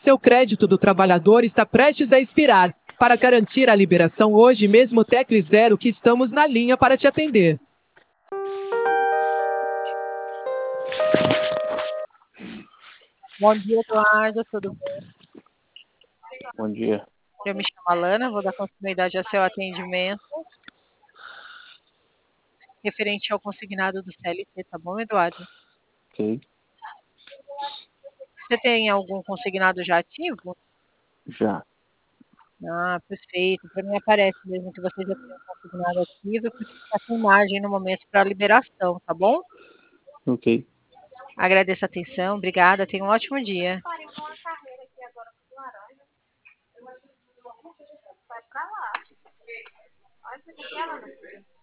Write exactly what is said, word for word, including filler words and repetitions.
Seu crédito do trabalhador está prestes a expirar. Para garantir a liberação hoje mesmo, tecle zero que estamos na linha para te atender. Bom dia, Eduardo, tudo bem? Bom dia. Eu me chamo Alana, vou dar continuidade ao seu atendimento. Referente ao consignado do C L T, tá bom, Eduardo? Ok. Você tem algum consignado já ativo? Já. Ah, perfeito. Para mim aparece mesmo que você já tem um consignado ativo, porque está sem margem no momento para liberação, tá bom? Ok. Agradeço a atenção, obrigada, tenha um ótimo dia. Vai pra lá. Olha, você quer ela, meu filho?